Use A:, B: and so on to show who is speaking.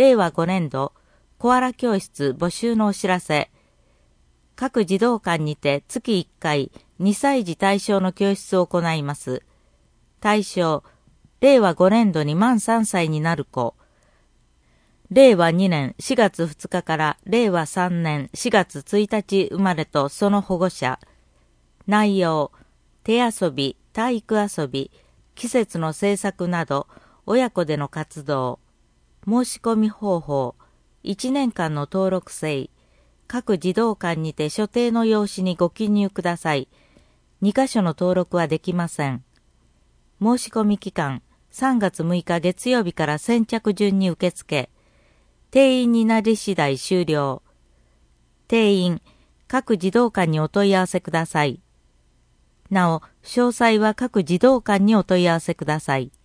A: 令和5年度、コアラ教室募集のお知らせ。各児童館にて月1回、2歳児対象の教室を行います。対象、令和5年度に満3歳になる子。令和2年4月2日から令和3年4月1日生まれとその保護者。内容、手遊び、体育遊び、季節の制作など、親子での活動。申し込み方法、1年間の登録制。各児童館にて所定の用紙にご記入ください。2カ所の登録はできません。申し込み期間、3月6日月曜日から先着順に受付。定員になり次第終了。定員、各児童館にお問い合わせください。なお、詳細は各児童館にお問い合わせください。